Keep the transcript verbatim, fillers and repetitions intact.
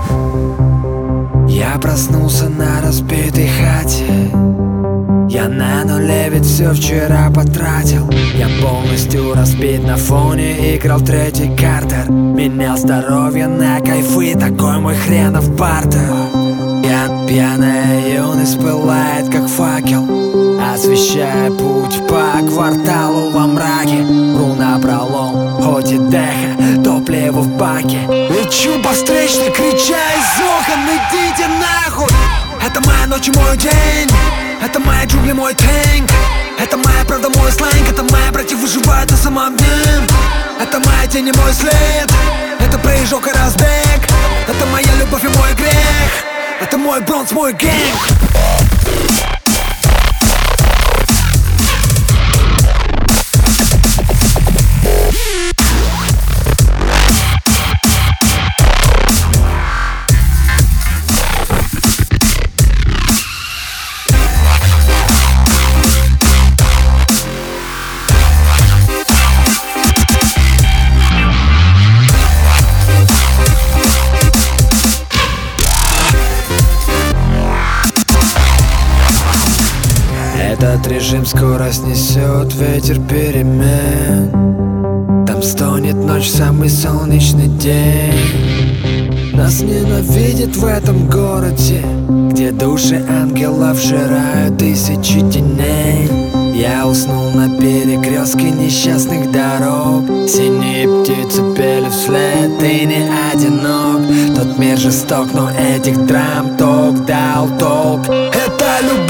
Я проснулся на разбитой хате. Я на нуле, ведь все вчера потратил. Я полностью разбит на фоне, играл третий картер. Менял здоровье на кайфы, такой мой хренов бартер. Пьян, пьяная юность пылает как факел, освещая путь по кварталу во мраке. Ру напролом, хоть и дехо, топливо в баке. Лечу по встречной, крича из окон: идите нахуй! Это моя ночь и мой день, это моя джунгли, мой тэнк. Это моя правда, мой сленг, это мои братья выживают на самом дне. Это моя тень и мой след, это прыжок и разбег. Это моя любовь и мой грех, это мой бронз, мой гэнг. Этот режим скоро снесет ветер перемен. Там стонет ночь, самый солнечный день. Нас ненавидят в этом городе, где души ангелов жирают тысячи теней. Я уснул на перекрестке несчастных дорог. Синие птицы пели вслед, ты не одинок. Тот мир жесток, но этих драм ток дал толк. Это любовь.